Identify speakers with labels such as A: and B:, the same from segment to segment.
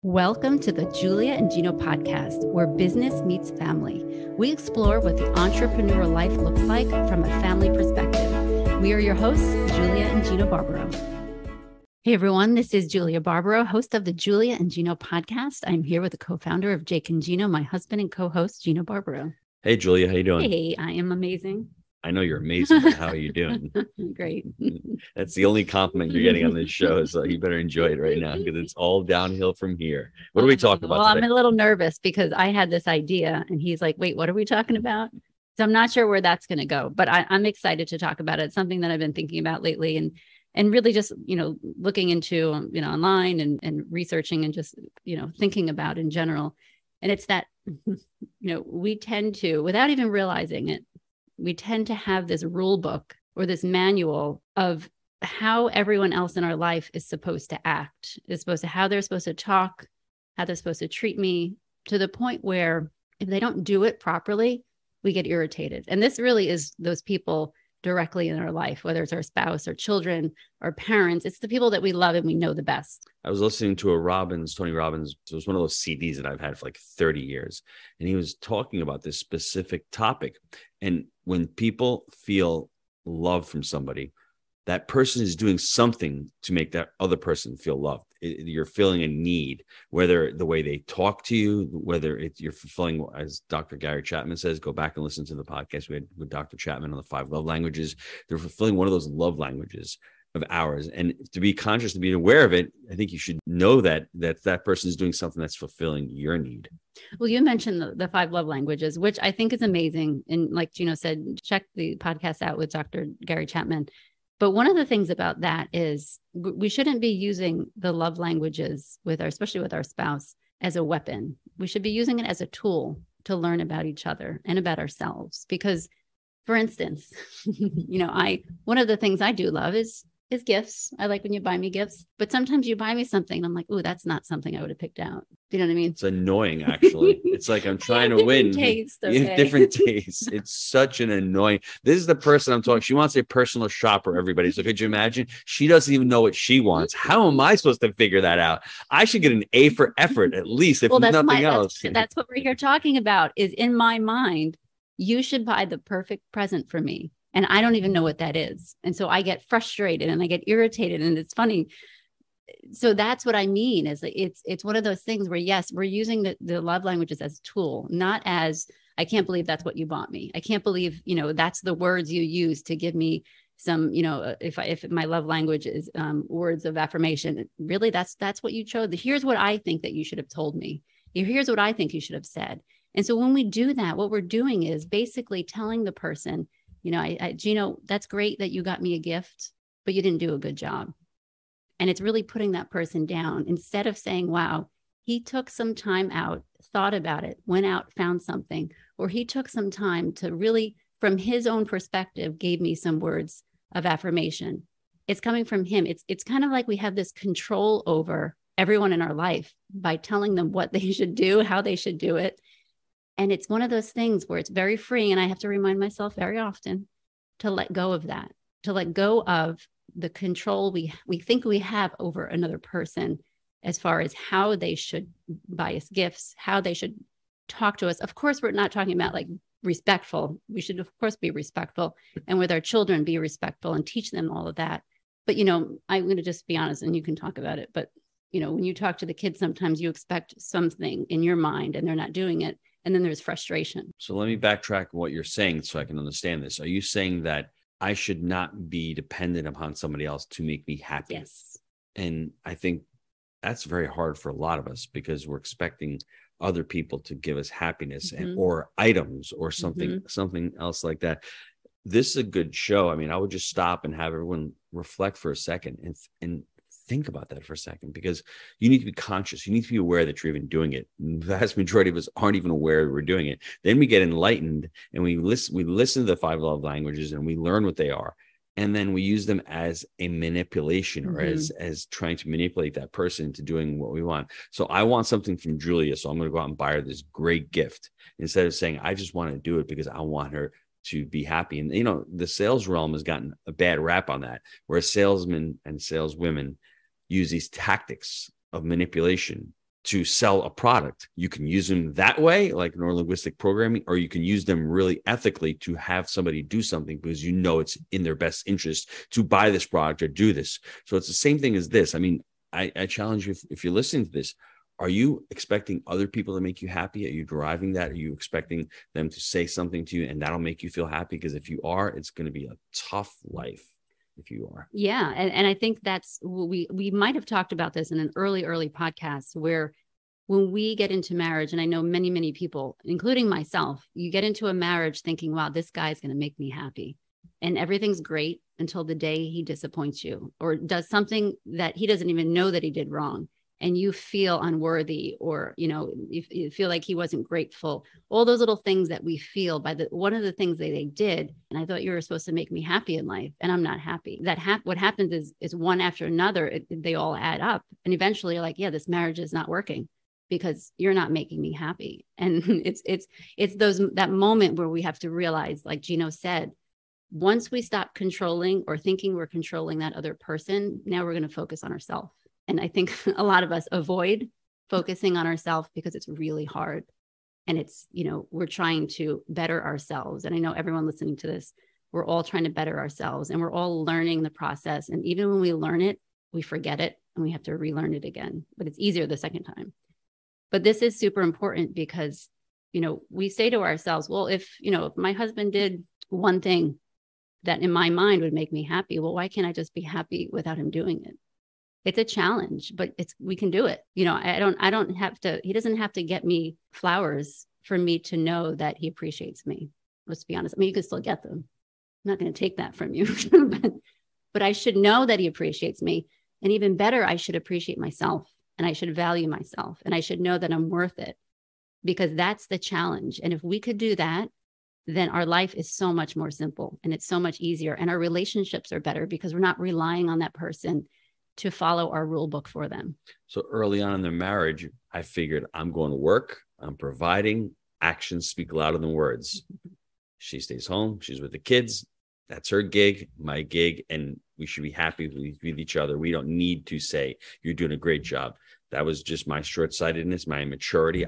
A: Welcome to the Julia and Gino podcast, where business meets family. We explore what the entrepreneurial life looks like from a family perspective. We are your hosts, Julia and Gino Barbaro. Hey everyone, this is Julia Barbaro, host of the Julia and Gino podcast. I'm here with the co-founder of Jake and Gino, my husband and co-host, Gino Barbaro.
B: Hey Julia, how you doing?
A: Hey, I am amazing.
B: I know you're amazing, but how are you doing?
A: Great.
B: That's the only compliment you're getting on this show, so you better enjoy it right now because it's all downhill from here. What are we talking about today?
A: I'm a little nervous because I had this idea and he's like, wait, what are we talking about? So I'm not sure where that's going to go, but I'm excited to talk about it. It's something that I've been thinking about lately and really just, looking into, online and researching and just, thinking about in general. And it's that, we tend to, without even realizing it, we tend to have this rule book or this manual of how everyone else in our life is supposed to act, how they're supposed to talk, how they're supposed to treat me, to the point where if they don't do it properly, we get irritated. And this really is those people directly in our life, whether it's our spouse or children or parents. It's the people that we love and we know the best.
B: I was listening to Tony Robbins. It was one of those CDs that I've had for like 30 years. And he was talking about this specific topic. And when people feel love from somebody, that person is doing something to make that other person feel loved. You're feeling a need, whether the way they talk to you, whether you're fulfilling, as Dr. Gary Chapman says, go back and listen to the podcast we had with Dr. Chapman on the 5 love languages. They're fulfilling one of those love languages of ours. And to be conscious, to be aware of it, I think you should know that person is doing something that's fulfilling your need.
A: Well, you mentioned the 5 love languages, which I think is amazing. And like Gino said, check the podcast out with Dr. Gary Chapman. But one of the things about that is we shouldn't be using the love languages especially with our spouse, as a weapon. We should be using it as a tool to learn about each other and about ourselves. Because, for instance, one of the things I do love is gifts. I like when you buy me gifts, but sometimes you buy me something and I'm like, ooh, that's not something I would have picked out. Do you know what I mean?
B: It's annoying, actually. It's like I'm trying to win.
A: Taste, okay.
B: You have different tastes. It's such an annoying. This is the person I'm talking. She wants a personal shopper, everybody. So could you imagine? She doesn't even know what she wants. How am I supposed to figure that out? I should get an A for effort at least, if nothing else.
A: That's what we're here talking about. Is in my mind, you should buy the perfect present for me. And I don't even know what that is. And so I get frustrated and I get irritated, and it's funny. So that's what I mean is that it's one of those things where, yes, we're using the love languages as a tool, not as, I can't believe that's what you bought me. I can't believe, that's the words you use to give me some, if my love language is words of affirmation, really that's what you chose. Here's what I think that you should have told me. Here's what I think you should have said. And so when we do that, what we're doing is basically telling the person, Gino, that's great that you got me a gift, but you didn't do a good job. And it's really putting that person down instead of saying, wow, he took some time out, thought about it, went out, found something, or he took some time to really, from his own perspective, gave me some words of affirmation. It's coming from him. It's kind of like we have this control over everyone in our life by telling them what they should do, how they should do it. And it's one of those things where it's very free. And I have to remind myself very often to let go of that, to let go of the control we think we have over another person as far as how they should buy us gifts, how they should talk to us. Of course, we're not talking about like respectful. We should, of course, be respectful, and with our children, be respectful and teach them all of that. But, I'm going to just be honest, and you can talk about it. But, when you talk to the kids, sometimes you expect something in your mind and they're not doing it. And then there's frustration.
B: So let me backtrack what you're saying so I can understand this. Are you saying that I should not be dependent upon somebody else to make me happy?
A: Yes.
B: And I think that's very hard for a lot of us because we're expecting other people to give us happiness or items or something else like that. This is a good show. I mean, I would just stop and have everyone reflect for a second and think about that for a second, because you need to be conscious. You need to be aware that you're even doing it. The vast majority of us aren't even aware we're doing it. Then we get enlightened and we listen to the 5 love languages and we learn what they are. And then we use them as a manipulation or as trying to manipulate that person into doing what we want. So I want something from Julia, so I'm going to go out and buy her this great gift instead of saying, I just want to do it because I want her to be happy. And, the sales realm has gotten a bad rap on that, where salesmen and saleswomen use these tactics of manipulation to sell a product. You can use them that way, like neurolinguistic programming, or you can use them really ethically to have somebody do something because you know it's in their best interest to buy this product or do this. So it's the same thing as this. I mean, I challenge you, if you're listening to this, are you expecting other people to make you happy? Are you deriving that? Are you expecting them to say something to you and that'll make you feel happy? Because if you are, it's going to be a tough life if you are.
A: Yeah. And I think that's, we might have talked about this in an early podcast, where when we get into marriage, and I know many, many people, including myself, you get into a marriage thinking, wow, this guy's going to make me happy. And everything's great until the day he disappoints you or does something that he doesn't even know that he did wrong. And you feel unworthy, or, you know, you feel like he wasn't grateful, all those little things that we feel by one of the things that they did. And I thought you were supposed to make me happy in life, and I'm not happy. What happens is one after another, they all add up. And eventually you're like, yeah, this marriage is not working because you're not making me happy. And it's that moment where we have to realize, like Gino said, once we stop controlling or thinking we're controlling that other person, now we're going to focus on ourselves. And I think a lot of us avoid focusing on ourselves because it's really hard. And it's, you know, we're trying to better ourselves. And I know everyone listening to this, we're all trying to better ourselves, and we're all learning the process. And even when we learn it, we forget it and we have to relearn it again, but it's easier the second time. But this is super important because, you know, we say to ourselves, well, if my husband did one thing that in my mind would make me happy, well, why can't I just be happy without him doing it? It's a challenge, but we can do it. You know, I don't have to, he doesn't have to get me flowers for me to know that he appreciates me. Let's be honest. I mean, you can still get them. I'm not going to take that from you, but I should know that he appreciates me. And even better, I should appreciate myself, and I should value myself, and I should know that I'm worth it, because that's the challenge. And if we could do that, then our life is so much more simple and it's so much easier. And our relationships are better because we're not relying on that person to follow our rule book for them.
B: So early on in their marriage, I figured, I'm going to work, I'm providing, actions speak louder than words. She stays home, she's with the kids. That's her gig, my gig, and we should be happy with each other. We don't need to say, you're doing a great job. That was just my short-sightedness, my immaturity.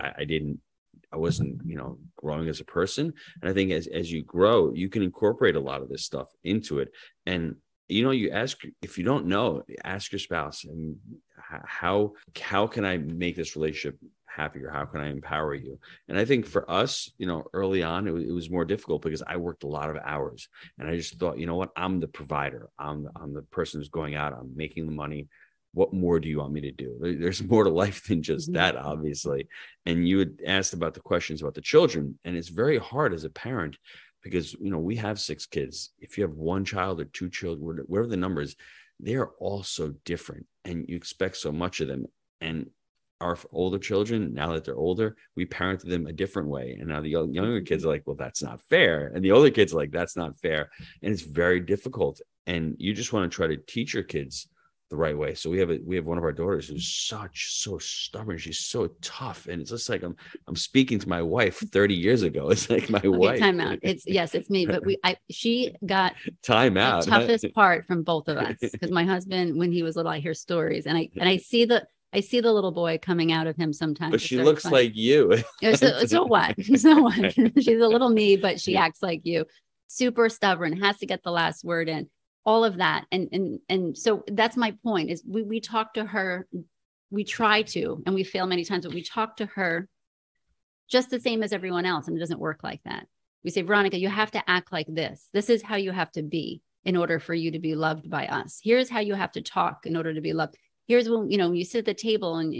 B: I wasn't, growing as a person. And I think as you grow, you can incorporate a lot of this stuff into it. And you ask, if you don't know, ask your spouse, and how can I make this relationship happier? How can I empower you? And I think for us, early on, it was more difficult because I worked a lot of hours, and I just thought, you know what, I'm the provider. I'm the person who's going out. I'm making the money. What more do you want me to do? There's more to life than just that, obviously. And you had asked about the questions about the children, and it's very hard as a parent, because, we have 6 kids. If you have 1 child or 2 children, whatever the number is, they are all so different, and you expect so much of them. And our older children, now that they're older, we parented them a different way. And now the younger kids are like, well, that's not fair. And the older kids are like, that's not fair. And it's very difficult. And you just want to try to teach your kids the right way. So we have one of our daughters who's so stubborn. She's so tough, and it's just like I'm speaking to my wife 30 years ago. It's like my wife.
A: Time out. It's me, but she got
B: time out.
A: The toughest part from both of us, because my husband, when he was little, I hear stories, and I see the little boy coming out of him sometimes.
B: But she looks like you.
A: So what? She's a little me, but she acts like you. Super stubborn, has to get the last word in. All of that. And so that's my point, is we talk to her, we try to, and we fail many times, but we talk to her just the same as everyone else. And it doesn't work like that. We say, Veronica, you have to act like this. This is how you have to be in order for you to be loved by us. Here's how you have to talk in order to be loved. Here's when, when you sit at the table and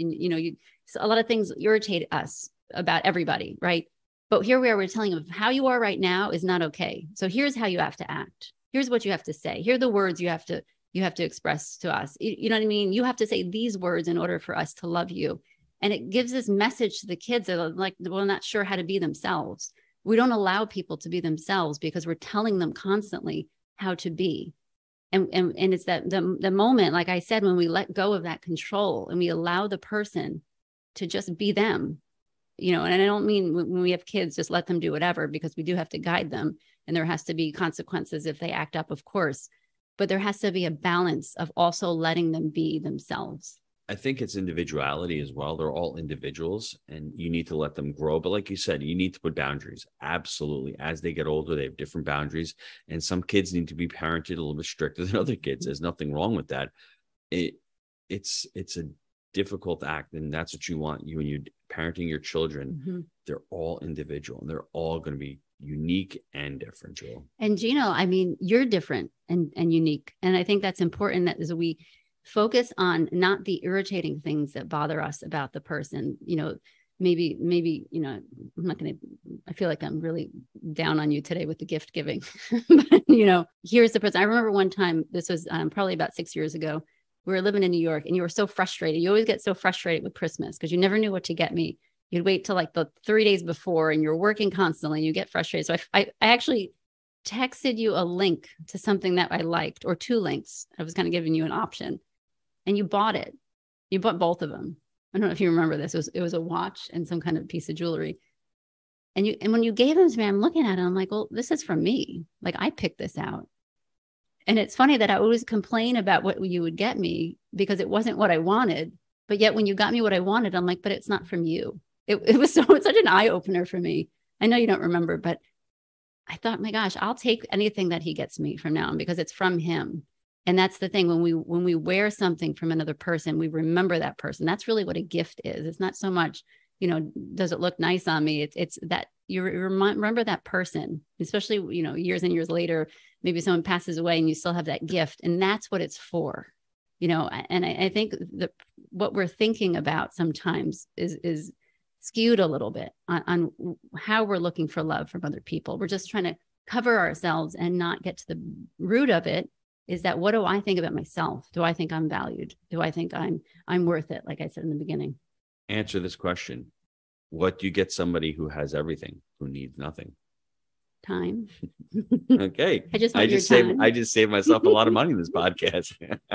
A: a lot of things irritate us about everybody, right? But here we are, we're telling them how you are right now is not okay. So here's how you have to act. Here's what you have to say. Here are the words you have to express to us. You know what I mean? You have to say these words in order for us to love you. And it gives this message to the kids that are like, well, not sure how to be themselves. We don't allow people to be themselves because we're telling them constantly how to be. And it's that the moment, like I said, when we let go of that control and we allow the person to just be them, and I don't mean when we have kids, just let them do whatever, because we do have to guide them. And there has to be consequences if they act up, of course. But there has to be a balance of also letting them be themselves.
B: I think it's individuality as well. They're all individuals and you need to let them grow. But like you said, you need to put boundaries. Absolutely. As they get older, they have different boundaries. And some kids need to be parented a little bit stricter than other kids. There's nothing wrong with that. It's a difficult act. And that's what you want. When you're parenting your children, they're all individual and they're all going to be unique and different, Joel.
A: And Gino, I mean, you're different and unique. And I think that's important that as we focus on not the irritating things that bother us about the person, maybe, I'm not going to, I feel like I'm really down on you today with the gift giving, but, here's the person. I remember one time, this was probably about 6 years ago, we were living in New York and you were so frustrated. You always get so frustrated with Christmas because you never knew what to get me. You'd wait till like the 3 days before and you're working constantly and you get frustrated. So I actually texted you a link to something that I liked, or 2 links. I was kind of giving you an option and you bought it. You bought both of them. I don't know if you remember this. It was a watch and some kind of piece of jewelry. And when you gave them to me, I'm looking at it. I'm like, well, this is from me. Like I picked this out. And it's funny that I always complain about what you would get me because it wasn't what I wanted. But yet when you got me what I wanted, I'm like, but it's not from you. It was such an eye opener for me. I know you don't remember, but I thought, my gosh, I'll take anything that he gets me from now on because it's from him. And that's the thing. When we wear something from another person, we remember that person. That's really what a gift is. It's not so much, does it look nice on me? It's that you remember that person, especially, years and years later, maybe someone passes away and you still have that gift. And that's what it's for, and I think what we're thinking about sometimes is skewed a little bit on how we're looking for love from other people. We're just trying to cover ourselves and not get to the root of it. Is that, what do I think about myself? Do I think I'm valued? Do I think I'm worth it? Like I said in the beginning.
B: Answer this question. What do you get somebody who has everything, who needs nothing?
A: Time.
B: Okay. I just saved myself a lot of money in this podcast.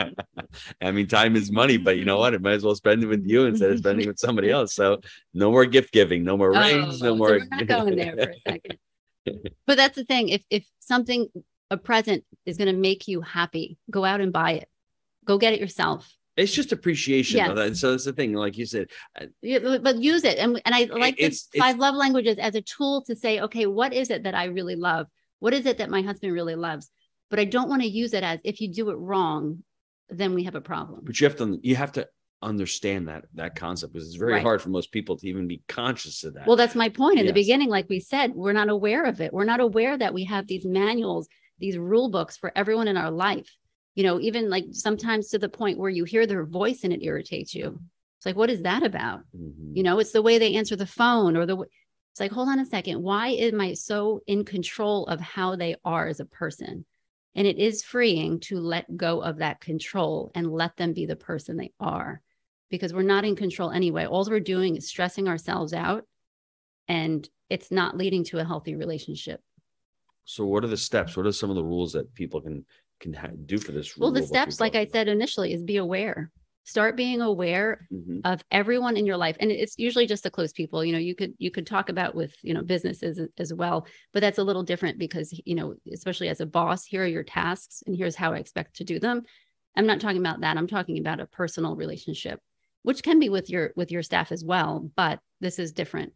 B: I mean, time is money, but you know what? I might as well spend it with you instead of spending it with somebody else. So no more gift giving, no more rings, no more.
A: So we're not going there for a second. But that's the thing. If something, a present is going to make you happy, go out and buy it. Go get it yourself.
B: It's just appreciation.
A: Yes.
B: So that's the thing, like you said.
A: But use it. And I like this 5 love languages as a tool to say, okay, what is it that I really love? What is it that my husband really loves? But I don't want to use it as, if you do it wrong, then we have a problem.
B: But you have to understand that concept, because it's very hard for most people to even be conscious of that.
A: Well, that's my point. In the beginning, like we said, we're not aware of it. We're not aware that we have these manuals, these rule books for everyone in our life. Even like sometimes to the point where you hear their voice and it irritates you. It's like, what is that about? Mm-hmm. It's the way they answer the phone it's like, hold on a second. Why am I so in control of how they are as a person? And it is freeing to let go of that control and let them be the person they are, because we're not in control anyway. All we're doing is stressing ourselves out, and it's not leading to a healthy relationship.
B: So what are the steps? What are some of the rules that people can do for this?
A: Well, the steps, like I said initially, is be aware. Start being aware of everyone in your life. And it's usually just the close people. You could talk about with, businesses as well, but that's a little different because, especially as a boss, here are your tasks and here's how I expect to do them. I'm not talking about that. I'm talking about a personal relationship, which can be with your staff as well, but this is different.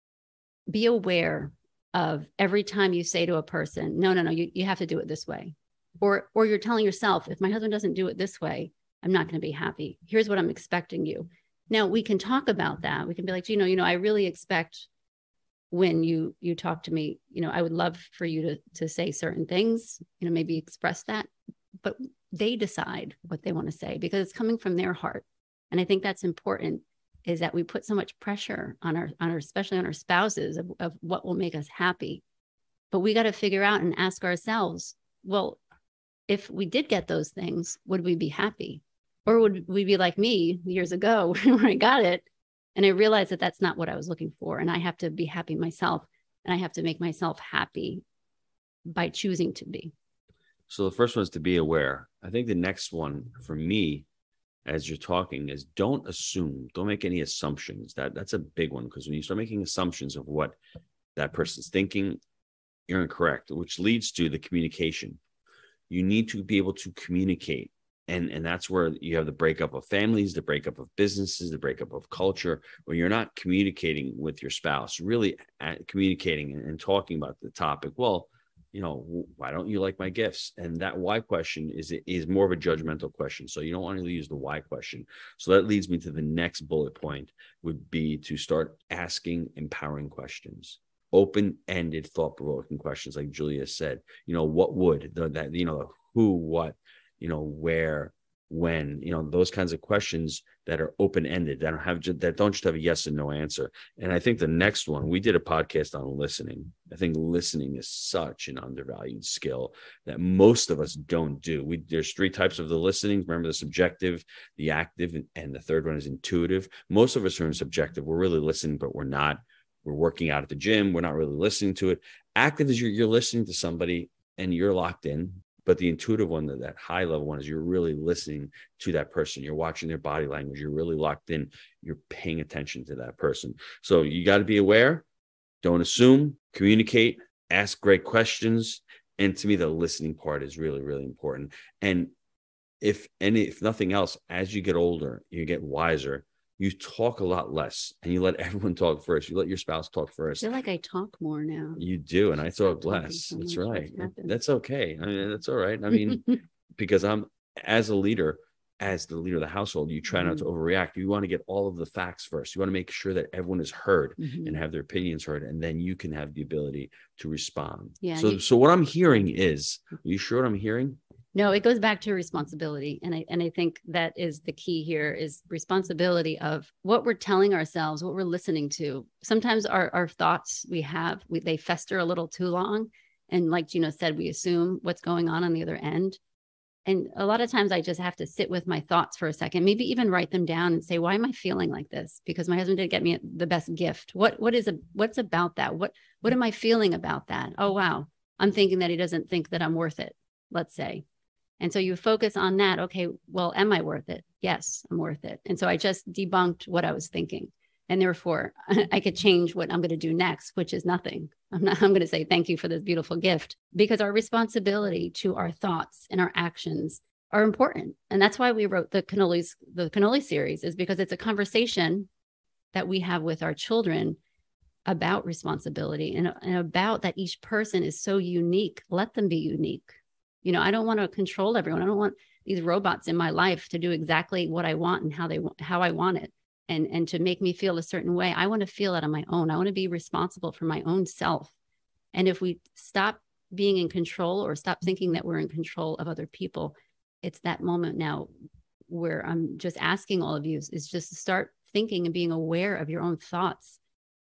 A: Be aware of every time you say to a person, no, you have to do it this way. Or you're telling yourself, if my husband doesn't do it this way, I'm not going to be happy. Here's what I'm expecting you. Now we can talk about that. We can be like, I really expect when you talk to me, I would love for you to say certain things, maybe express that, but they decide what they want to say because it's coming from their heart. And I think that's important, is that we put so much pressure on our especially on our spouses of what will make us happy. But we got to figure out and ask ourselves, well, if we did get those things, would we be happy? Or would we be like me years ago where I got it and I realized that that's not what I was looking for. And I have to be happy myself, and I have to make myself happy by choosing to be.
B: So the first one is to be aware. I think the next one for me, as you're talking, is don't assume, don't make any assumptions. That's a big one, because when you start making assumptions of what that person's thinking, you're incorrect, which leads to the communication. You need to be able to communicate And that's where you have the breakup of families, the breakup of businesses, the breakup of culture, when you're not communicating with your spouse, really communicating and talking about the topic. Well, why don't you like my gifts? And that why question is more of a judgmental question. So you don't want to use the why question. So that leads me to the next bullet point, would be to start asking empowering questions, open-ended, thought-provoking questions. Like Julia said, what would who, what, where, when, those kinds of questions that are open-ended, that don't just have a yes and no answer. And I think the next one, we did a podcast on listening. I think listening is such an undervalued skill that most of us don't do. There's 3 types of the listening. Remember, the subjective, the active, and the third one is intuitive. Most of us are in subjective. We're really listening, but we're not. We're working out at the gym. We're not really listening to it. Active is you're listening to somebody and you're locked in. But the intuitive one, that high level one, is you're really listening to that person. You're watching their body language. You're really locked in. You're paying attention to that person. So you got to be aware. Don't assume. Communicate. Ask great questions. And to me, the listening part is really, really important. And if nothing else, as you get older, you get wiser, you talk a lot less and you let everyone talk first. You let your spouse talk first.
A: I feel like I talk more now.
B: You do. And I talk less. That's right. That's okay. I mean, that's all right. I mean, because as the leader of the household, you try not to overreact. You want to get all of the facts first. You want to make sure that everyone is heard and have their opinions heard. And then you can have the ability to respond. Yeah. So what I'm hearing is, are you sure what I'm hearing?
A: No, it goes back to responsibility. And I think that is the key here, is responsibility of what we're telling ourselves, what we're listening to. Sometimes our thoughts they fester a little too long. And like Gino said, we assume what's going on the other end. And a lot of times I just have to sit with my thoughts for a second, maybe even write them down and say, why am I feeling like this? Because my husband did get me the best gift. What's about that? What am I feeling about that? Oh, wow. I'm thinking that he doesn't think that I'm worth it, let's say. And so you focus on that. Okay, well, am I worth it? Yes, I'm worth it. And so I just debunked what I was thinking. And therefore, I could change what I'm going to do next, which is nothing. I'm going to say thank you for this beautiful gift, because our responsibility to our thoughts and our actions are important. And that's why we wrote the Cannoli series, is because it's a conversation that we have with our children about responsibility and about that each person is so unique. Let them be unique. I don't want to control everyone. I don't want these robots in my life to do exactly what I want and how I want it, and to make me feel a certain way. I want to feel it on my own. I want to be responsible for my own self. And if we stop being in control, or stop thinking that we're in control of other people, it's that moment now where I'm just asking all of you is just to start thinking and being aware of your own thoughts,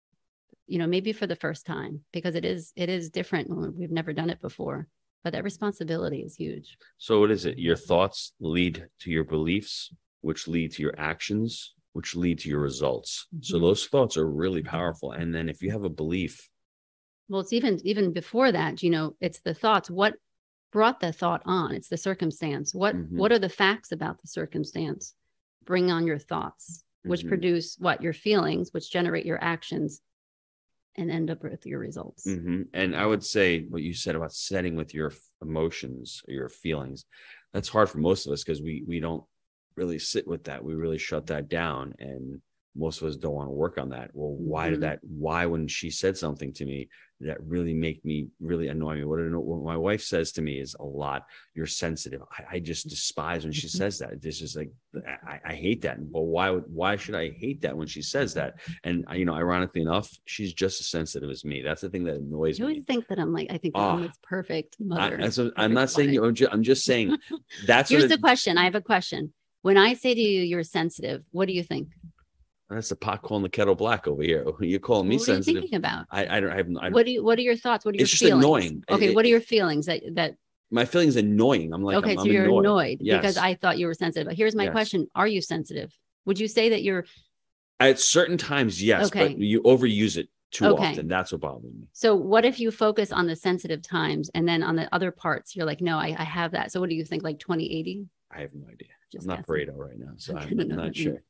A: maybe for the first time, because it is different when we've never done it before. But that responsibility is huge.
B: So what is it? Your thoughts lead to your beliefs, which lead to your actions, which lead to your results. So those thoughts are really powerful. And then if you have a belief.
A: Well, it's even before that, it's the thoughts. What brought the thought on? It's the circumstance. What are the facts about the circumstance? Bring on your thoughts, which produce your feelings, which generate your actions, and end up with your results.
B: And I would say what you said about setting with your emotions or your feelings, that's hard for most of us, because we don't really sit with that. We really shut that down. And most of us don't want to work on that. Well, why when she said something to me that really annoy me? What my wife says to me is a lot, you're sensitive. I just despise when she says that. This is like, I hate that. Well, why should I hate that when she says that? And ironically enough, she's just as sensitive as me. That's the thing that annoys me.
A: You always think that I think that I'm this perfect mother.
B: I'm not saying I'm just saying that's
A: Here's the question. I have a question. When I say to you, you're sensitive, what do you think?
B: That's the pot calling the kettle black over here. You're calling me sensitive.
A: What are you thinking about?
B: I don't.
A: What are your thoughts? What are your feelings? It's just annoying. Okay, what are your feelings that?
B: My feelings annoying. I'm like,
A: okay,
B: so
A: you're annoyed because I thought you were sensitive. But here's my question: are you sensitive? Would you say that you're?
B: At certain times, yes, but you overuse it too often. That's what bothers me.
A: So what if you focus on the sensitive times, and then on the other parts, you're like, no, I have that. So what do you think? Like 20/80?
B: I have no idea. I'm not Pareto right now, so I'm not sure.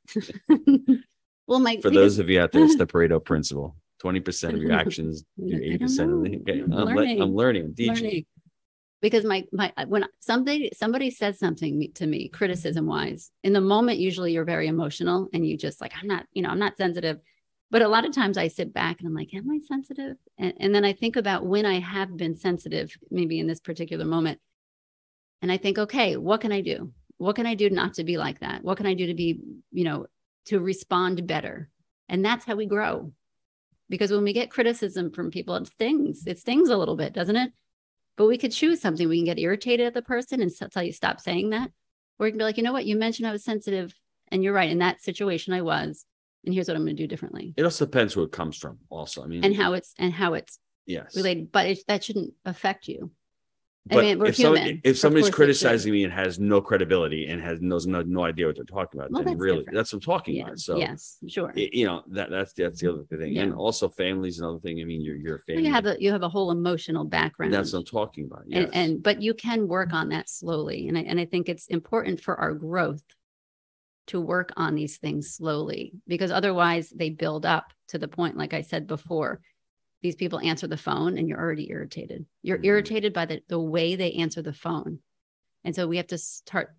A: Well,
B: for those of you out there, it's the Pareto principle. 20% of your actions do 80% of the. Okay, I'm learning. I'm teaching.
A: because when somebody says something to me, criticism wise, in the moment, usually you're very emotional and you just like, I'm not sensitive. But a lot of times I sit back and I'm like, am I sensitive? And then I think about when I have been sensitive, maybe in this particular moment. And I think, okay, what can I do? What can I do not to be like that? What can I do to be, to respond better? And that's how we grow. Because when we get criticism from people, it stings a little bit, doesn't it? But we could choose something. We can get irritated at the person and tell you, stop saying that. Or we can be like, you know what? You mentioned I was sensitive and you're right. In that situation I was, and here's what I'm going to do differently.
B: It also depends who it comes from also. I mean,
A: and how it's
B: yes
A: related, but that shouldn't affect you.
B: But
A: I mean, we're human.
B: If somebody's criticizing me and has no credibility and knows no idea what they're talking about, then really different. That's what I'm talking about. So
A: yes, sure.
B: That's the other thing. Yeah. And also families, another thing. I mean, your family.
A: You have a whole emotional background.
B: That's what I'm talking about. Yes.
A: But you can work on that slowly. And I think it's important for our growth to work on these things slowly, because otherwise they build up to the point, like I said before, these people answer the phone and you're already irritated. You're irritated by the way they answer the phone. And so we have to start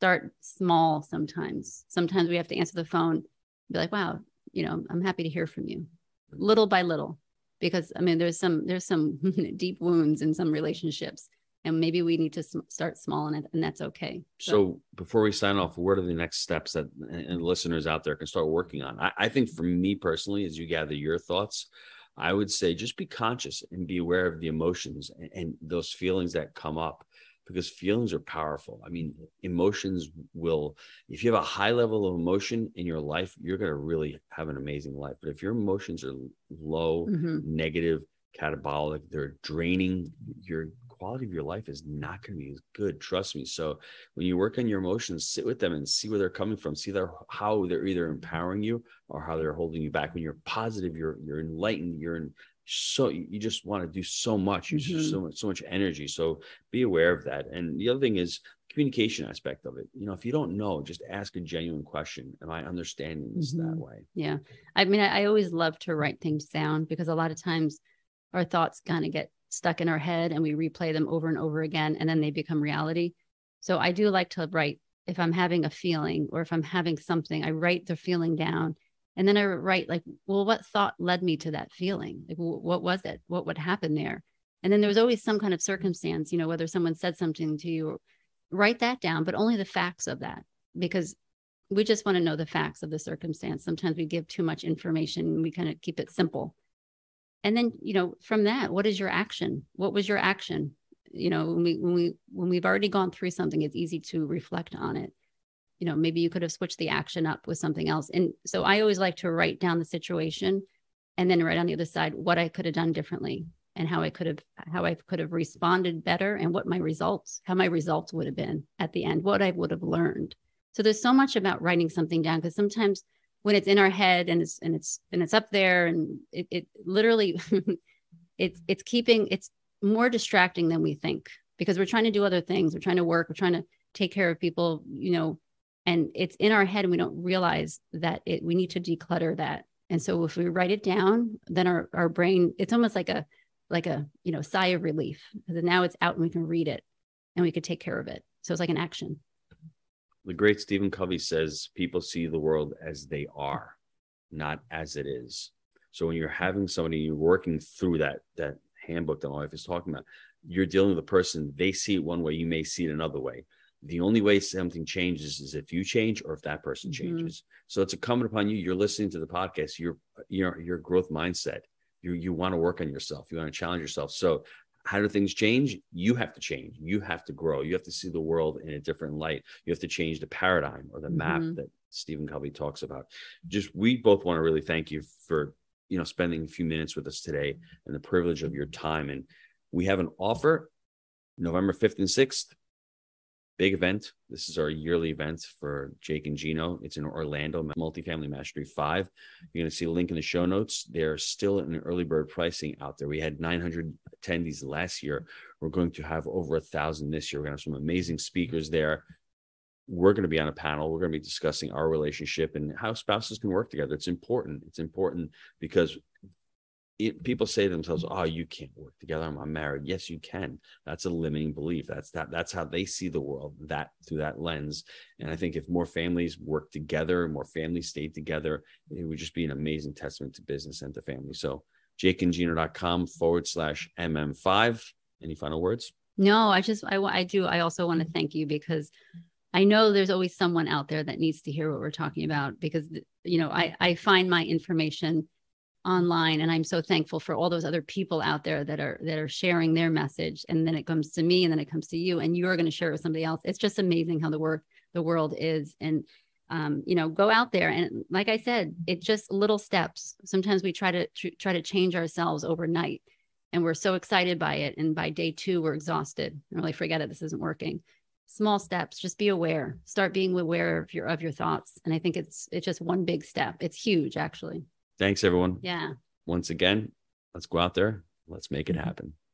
A: small sometimes. Sometimes we have to answer the phone, be like, wow, I'm happy to hear from you, little by little, because I mean, there's some deep wounds in some relationships, and maybe we need to start small, and that's okay.
B: So before we sign off, what are the next steps that and listeners out there can start working on? I think for me personally, as you gather your thoughts, I would say just be conscious and be aware of the emotions and those feelings that come up, because feelings are powerful. I mean, emotions will, if you have a high level of emotion in your life, you're going to really have an amazing life. But if your emotions are low, negative, catabolic, they're draining, your quality of your life is not going to be as good. Trust me. So when you work on your emotions, sit with them and see where they're coming from. See how they're either empowering you or how they're holding you back. When you're positive, you're enlightened, you just want to do so much. You just so much energy. So be aware of that. And the other thing is communication aspect of it. If you don't know, just ask a genuine question. Am I understanding this that way?
A: Yeah. I mean, I always love to write things down, because a lot of times our thoughts kind of get stuck in our head and we replay them over and over again, and then they become reality. So I do like to write, if I'm having a feeling or if I'm having something, I write the feeling down, and then I write like, well, what thought led me to that feeling? Like, what was it? What would happen there? And then there was always some kind of circumstance, whether someone said something to you, write that down, but only the facts of that, because we just want to know the facts of the circumstance. Sometimes we give too much information and we kind of keep it simple. And then, from that, what is your action? What was your action? When we've already gone through something, it's easy to reflect on it. Maybe you could have switched the action up with something else. And so I always like to write down the situation and then write on the other side what I could have done differently and how I could have responded better, and how my results would have been at the end, what I would have learned. So there's so much about writing something down, because sometimes when it's in our head and it's up there, and it literally it's more distracting than we think, because we're trying to do other things. We're trying to work. We're trying to take care of people, and it's in our head and we don't realize that we need to declutter that. And so if we write it down, then our brain, it's almost like a sigh of relief, because now it's out and we can read it and we could take care of it. So it's like an action.
B: The great Stephen Covey says people see the world as they are, not as it is. So when you're having somebody, you're working through that handbook that my wife is talking about, you're dealing with a person, they see it one way, you may see it another way. The only way something changes is if you change or if that person changes. So it's incumbent upon you. You're listening to the podcast, your growth mindset. You want to work on yourself. You want to challenge yourself. So how do things change? You have to change. You have to grow. You have to see the world in a different light. You have to change the paradigm or the map that Stephen Covey talks about. We both want to really thank you for, spending a few minutes with us today and the privilege of your time. And we have an offer November 5th and 6th. Big event. This is our yearly event for Jake and Gino. It's in Orlando, Multifamily Mastery 5. You're going to see a link in the show notes. They're still in early bird pricing out there. We had 900 attendees last year. We're going to have over 1,000 this year. We're going to have some amazing speakers there. We're going to be on a panel. We're going to be discussing our relationship and how spouses can work together. It's important. It's important because people say to themselves, oh, you can't work together, I'm married. Yes, you can. That's a limiting belief. That's how they see the world, that through that lens. And I think if more families work together, more families stayed together, it would just be an amazing testament to business and to family. So jakeandgina.com/mm5. Any final words?
A: No, I do. I also want to thank you, because I know there's always someone out there that needs to hear what we're talking about, because, I find my information online, and I'm so thankful for all those other people out there that are sharing their message. And then it comes to me, and then it comes to you, and you're going to share it with somebody else. It's just amazing how the world is. And, go out there. And like I said, it's just little steps. Sometimes we try to change ourselves overnight, and we're so excited by it. And by day 2, we're exhausted and really forget it. This isn't working. Small steps, just be aware, start being aware of your thoughts. And I think it's just one big step. It's huge, actually.
B: Thanks, everyone.
A: Yeah.
B: Once again, let's go out there. Let's make it happen.